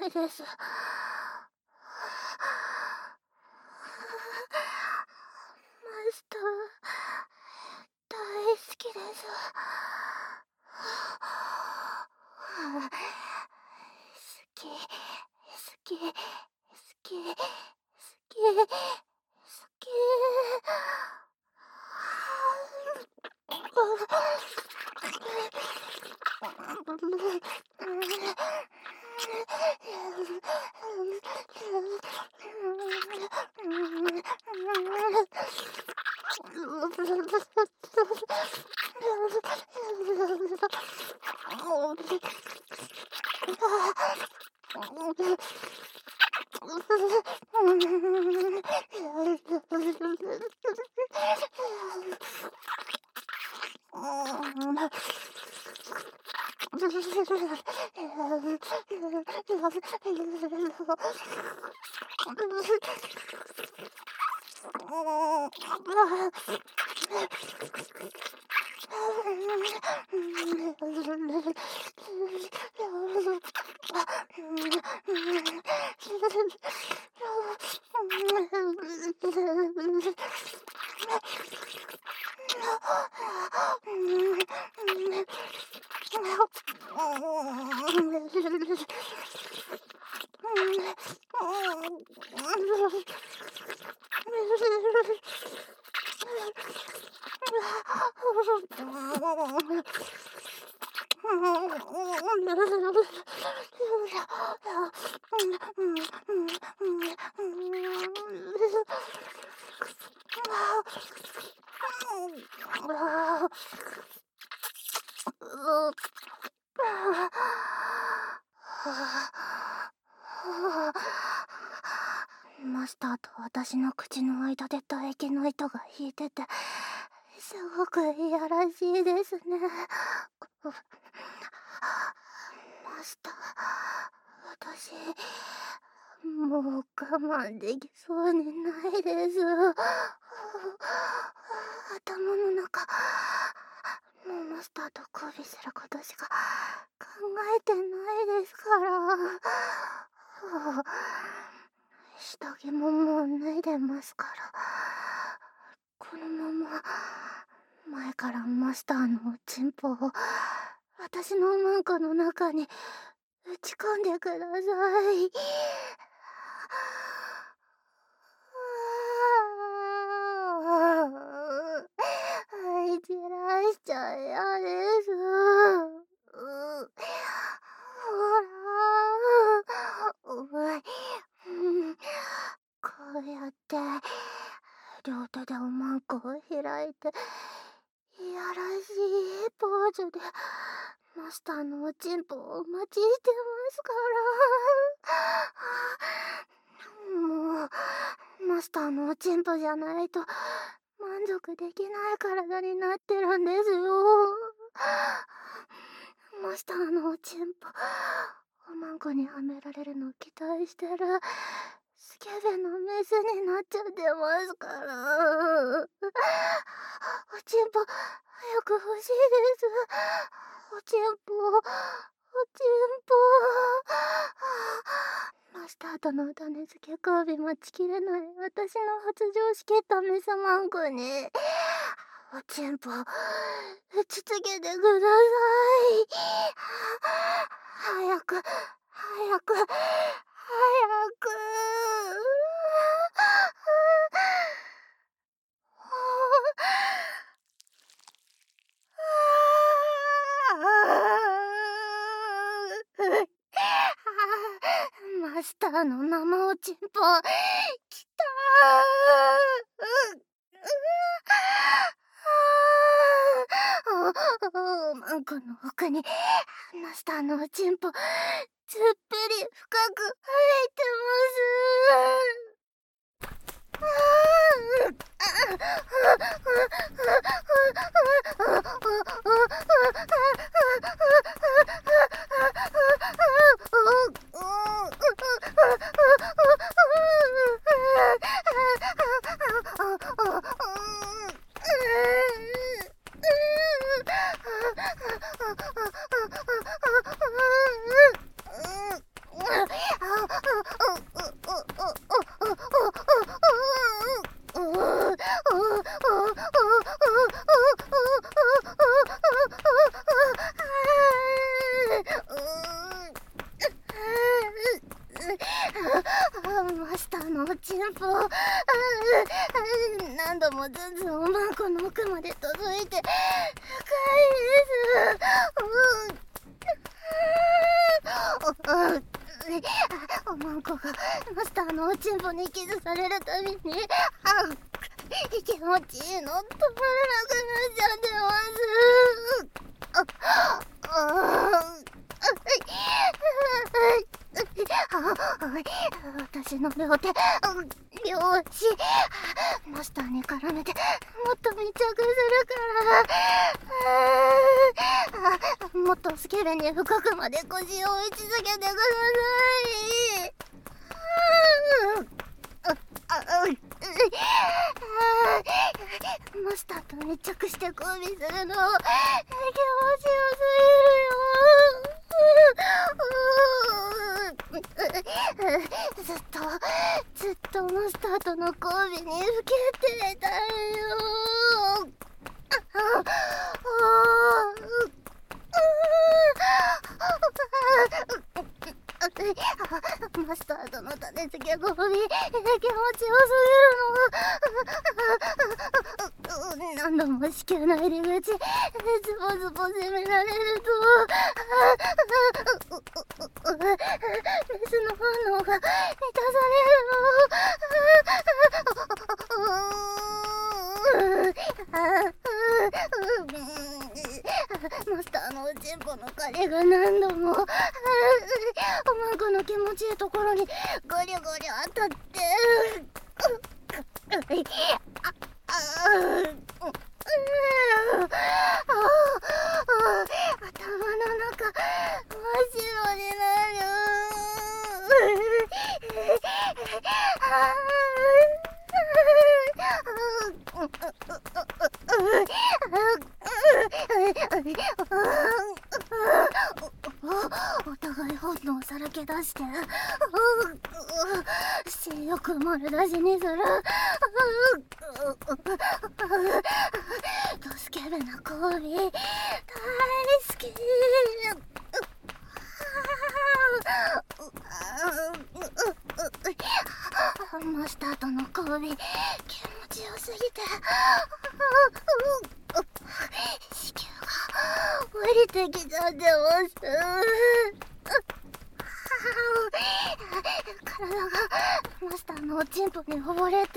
いです。マスター、大好きです。好き、好き、好き、好き、好き。マスターと私の口の間で唾液の糸が引いてて、すごくいやらしいですね。マスター、私、もう我慢できそうにないです。頭の中、もうマスターと交尾することしか考えてないですから。下着ももう脱いでますから、このまま前からマスターのおちんぽを私のマンコの中に打ち込んでください。はい散らしちゃ嫌です。ほら、こうやって両手でおまんこを開いて、いやらしいポーズでマスターのおちんぽをお待ちしてますから。もうマスターのおちんぽじゃないと満足できない体になってるんですよ。マスターのおちんぽおまんこにはめられるの期待してるスケベのメスになっちゃってますから。おちんぽ早く欲しいです。おちんぽ、おちんぽ。マスターとの種付け交尾待ちきれない私の発情しきったメスマンコにおちんぽ打ちつけてください。早く早く早く。マスターの生おちんぽきたおまんこの奥にマスターのおちんぽつっぷり深く入ってますマスターのおちんぽ、何度もずんずんおまんこの奥まで届いて深いです。おまんこがマスターのおちんぽにキスされるたびに気持ちいいの止まらなくなっちゃってます。私の両手、両足、マスターに絡めてもっと密着するから、もっとスケベに深くまで腰を打ち続けてください。マスターと密着して交尾するの気持ちよすぎるよ。ずっとマスターとの交尾にふけてたよ。マスターとの立て付け交尾、気持ちよすぎるの。何度も子宮の入り口ズボズボ攻められるとメスの反応が満たされるの。マスターのおちんぽの彼が何度もおまんこの気持ちいいところにゴリゴリ当たって頭の中真っ白になる。お互い本能をさらけ出して性欲丸出しにする。ドスケベな交尾大好き。マスターとの交尾気持ちよすぎて子宮が降りてきちゃってます。体がマスターのおちんぽに溺れて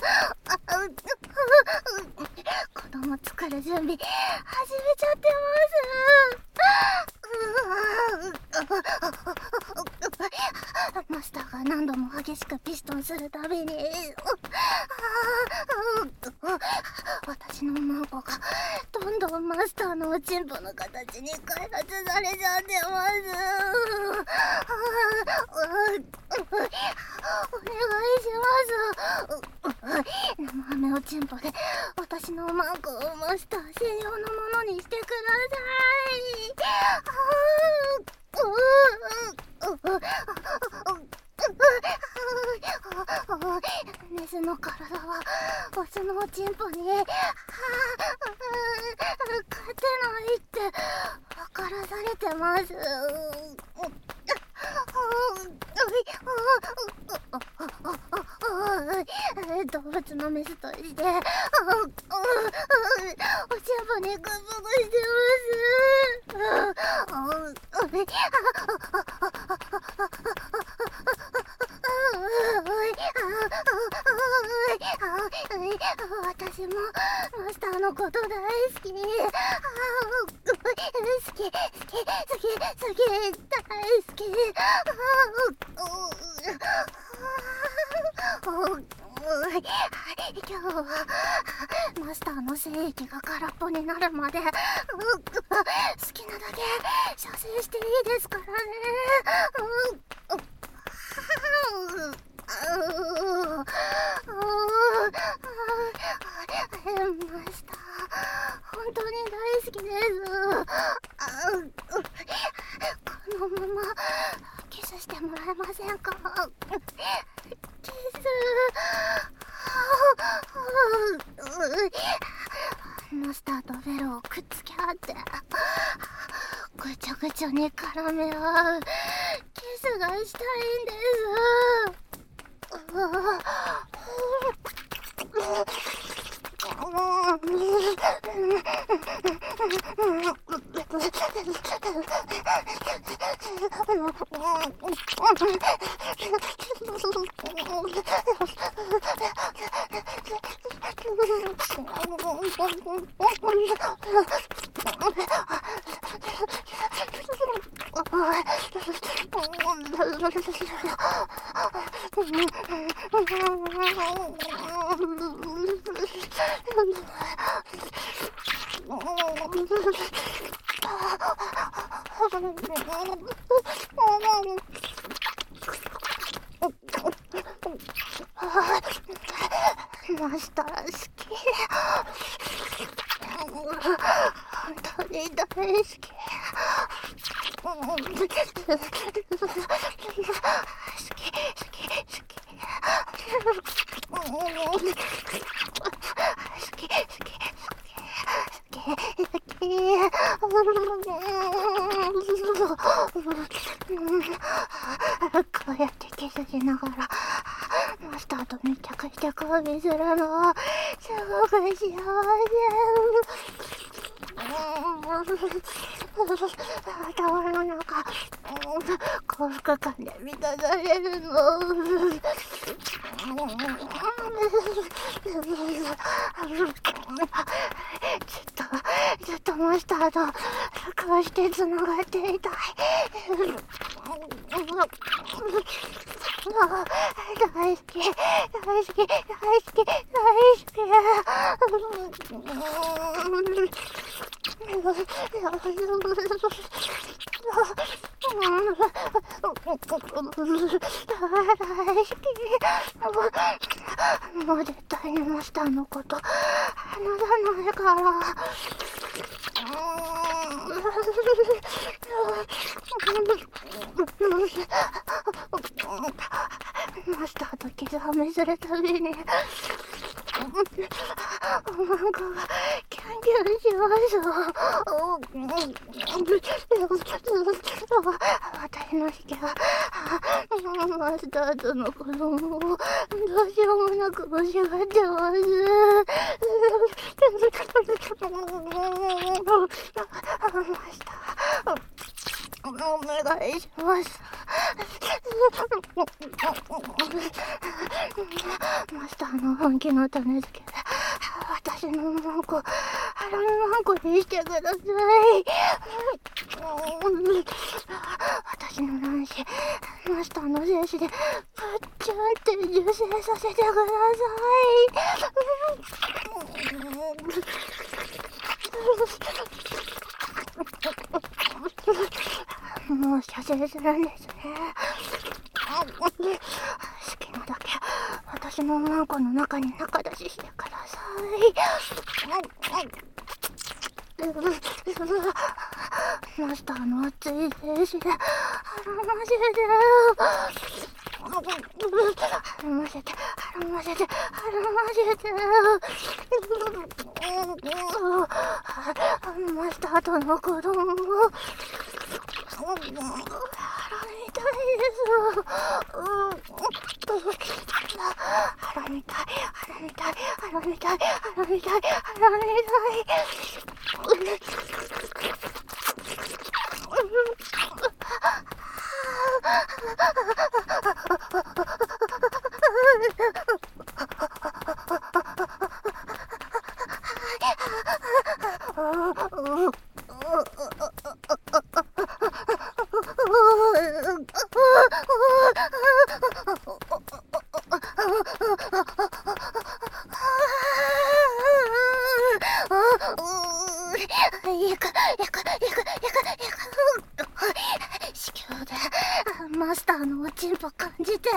子供作る準備始めちゃってます。マスターが何度も激しくピストンするたびに私のマンコがどんどんマスターのおちんぽの形に開発されちゃってます。お願いします。生飴おちんぽで私のマンコをマスター専用のものにしてください。メスの体はオスのおちんぽに勝てないって分からされてます。動物のメスとしておちんぽにくっぽくして私もマスターのこと大好き。好き大好き。今日はマスターの精液が空っぽになるまで好きなだけ射精していいですからね。マスター本当に大好きです。このままキスしてもらえませんか？キス。マスターとベロをくっつけ合ってぐちょぐちょに絡め合うキスがしたいんです。 マスター好き。本当に大好き。好き、好き、好き。こうやってキスしながらマスターとめちゃくちゃ交尾するのすごく幸せ。頭の中幸福感で満たされるの。ずっとマスターとこうしてつながっていたい。大好き、大好き、大好き、大好き。もう絶対にマスターのこと離さないから。マスターとキスハメするたびにおまんこがキャンキャンします。私の式はマスターとの子供をどうしようもなく欲しがってます。マスターお願いします。マスターの本気の種付けで私のマンコ腹のマンコにしてください。私の卵子マスターの精子でぷっちゃんって受精させてください。もう射精するんですね。好きなだけ私のマンコの中に中出ししてください。マスターの熱い精子で腹ませてマスターとの子供を腹みたいです。腹みたい。子宮でマスターのおちんぽ感じて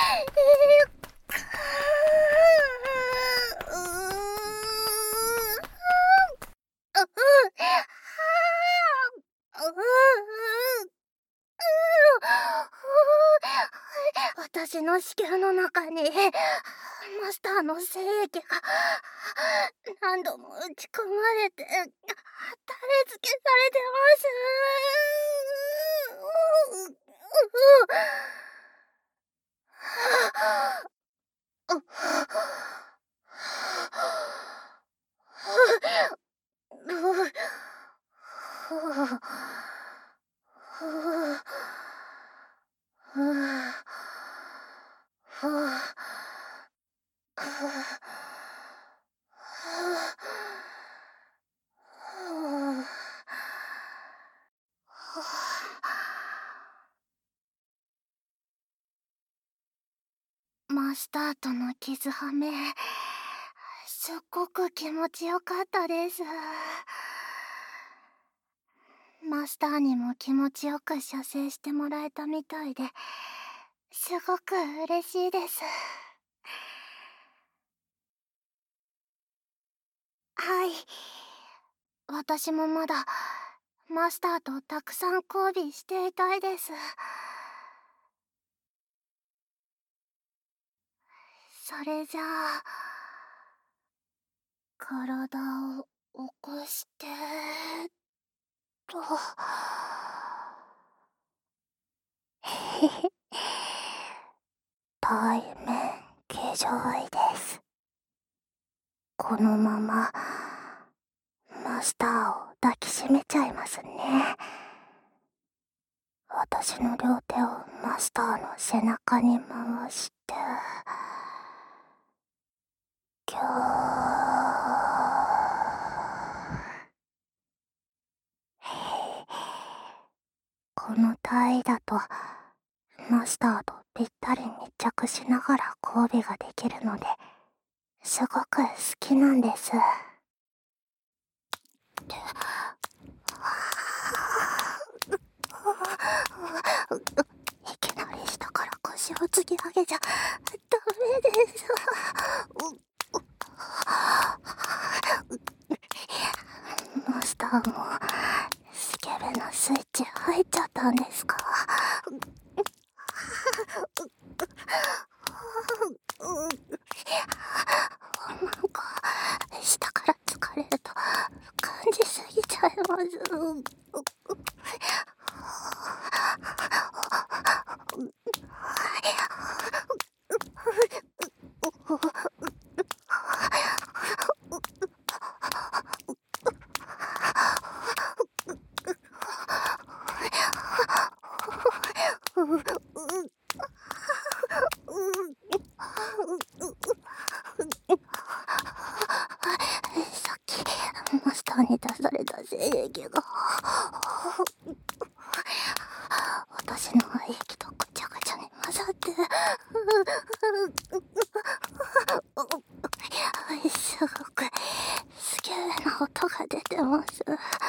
私の子宮の中にマスターの精液が何度も打ち込まれて種付けされてます。 マスターとの傷はめ、すっごく気持ちよかったです。マスターにも気持ちよく射精してもらえたみたいで、すごく嬉しいです。はい。私もまだマスターとたくさん交尾していたいです。それじゃあ、体を起こしてと。へへ。対面騎乗位です。このままマスターを抱きしめちゃいますね。私の両手をマスターの背中に回してぎゅー。この体位だとマスターとぴったり密着しながら交尾ができるのですごく好きなんです。いきなり下から腰を突き上げちゃダメです。マスターもスケベのスイッチ入っちゃったんですか？なんか下から疲れると感じすぎちゃいます。さっきマスターに出された精液が私の液とぐちゃぐちゃに混ざってすごくスケベな音が出てます。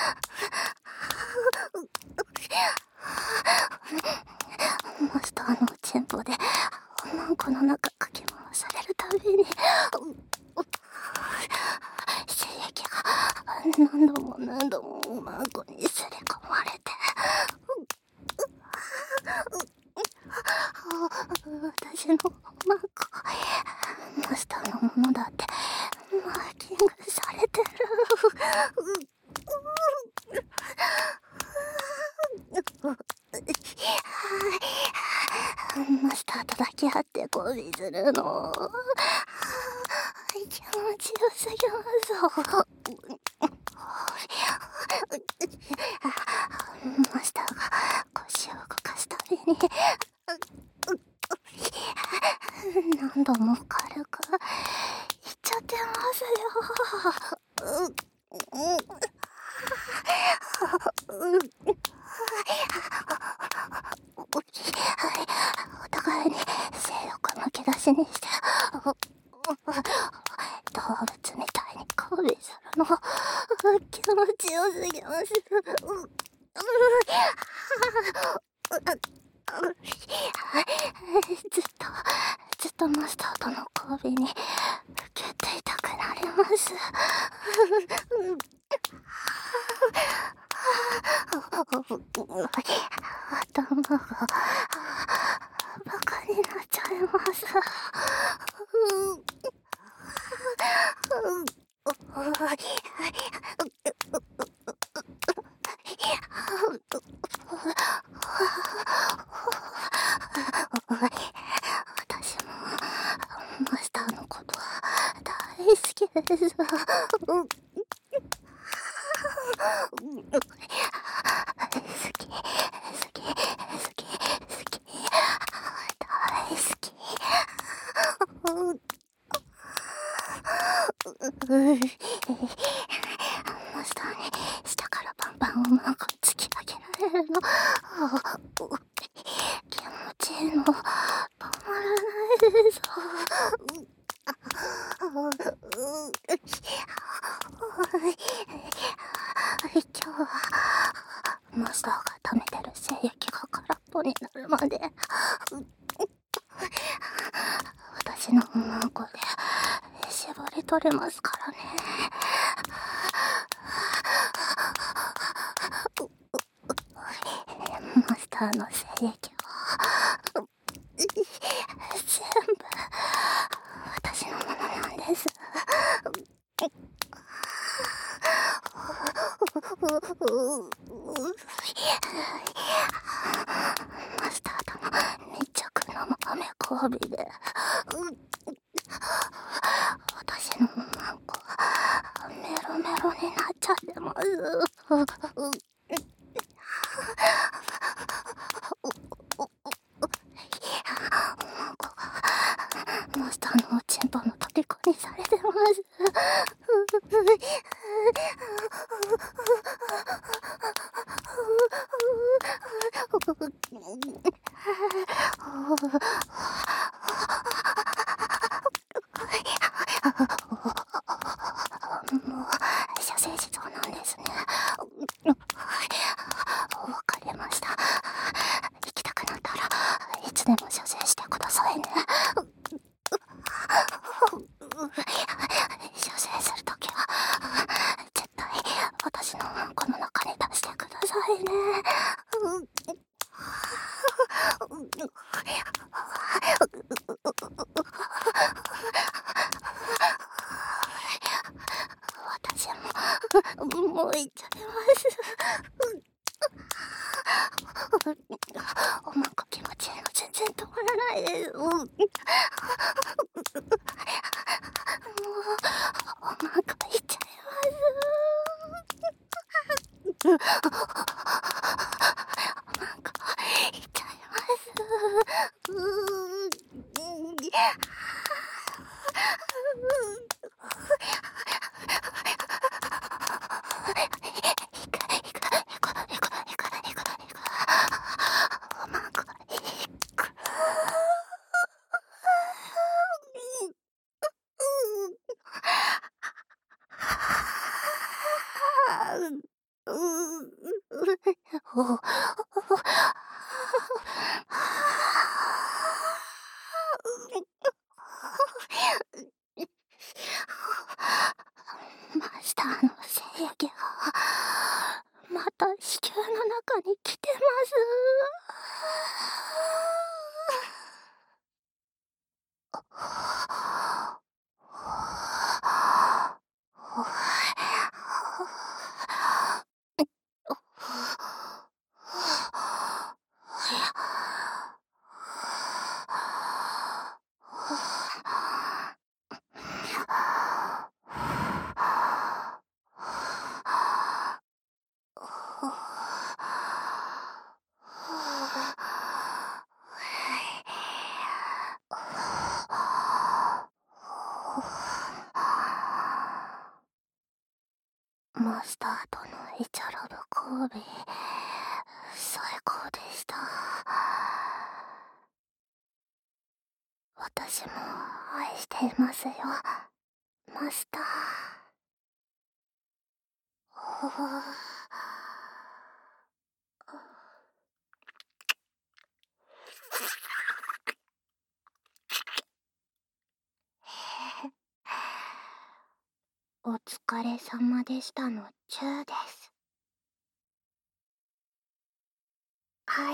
マスターのチンポでおまんこの中かき回されるたびに精液が何度も何度もおまんこにすり込まれて私のおまんこマスターのものだってマーキングされてる。マスターと抱き合って交尾するの気持ちよすぎます。マスターが腰を動かすたびに何度も軽くいっちゃってますよ。お互いに性欲むき出しにして動物みたいに交尾するの気持ちよすぎます。ずっとマスターとの交尾に受けていたくなります。頭がバカになっちゃいます。私もマスターのことは大好きです。好き大好き。 マスターに下からバンバンうまく突き上げられるの。気持ちいいの。止まらないです。今日はマスターが溜めてる精液が空っぽになるまで私のマンコで絞り取れますからね。マスターの精液を全部私のものなんです。マスターとの密着の雨交尾で私のマンコメロメロになっちゃってます。マンコがマスターのおちんぽの虜にされてます。もう射精しそうなんですね。わかりました。行きたくなったらいつでも射精してくださいね。射精するときは絶対私のマンコの中に出してくださいね。私もう行っちゃいます。おまんこ気持ちいいの全然止まらないです。もうおまんこ行っちゃいます。おまんこ行っちゃいます。マスターの精液がまた子宮の中に来てます。マスターとのイチャラブ交尾最高でした。私も愛していますよ、マスター。お疲れ様でしたのチューです。はい。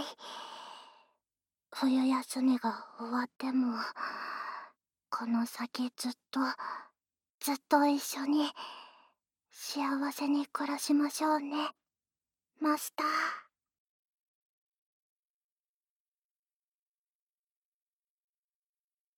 冬休みが終わってもこの先ずっと一緒に幸せに暮らしましょうね、マスター。